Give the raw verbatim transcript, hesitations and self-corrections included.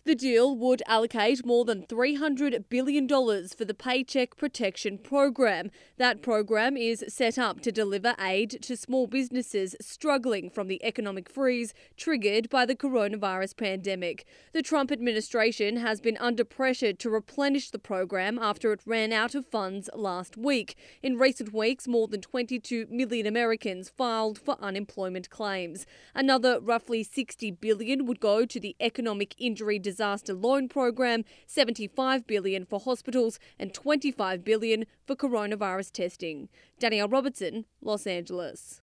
The deal would allocate more than three hundred billion dollars for the Paycheck Protection Program. That program is set up to deliver aid to small businesses struggling from the economic freeze triggered by the coronavirus pandemic. The Trump administration has been under pressure to replenish the program after it ran out of funds last week. In recent weeks, more than twenty-two million Americans filed for unemployment claims. Another roughly sixty billion dollars would go to the Economic Injury Disaster Loan Program, seventy-five billion dollars for hospitals and twenty-five billion dollars for coronavirus testing. Danielle Robertson, Los Angeles.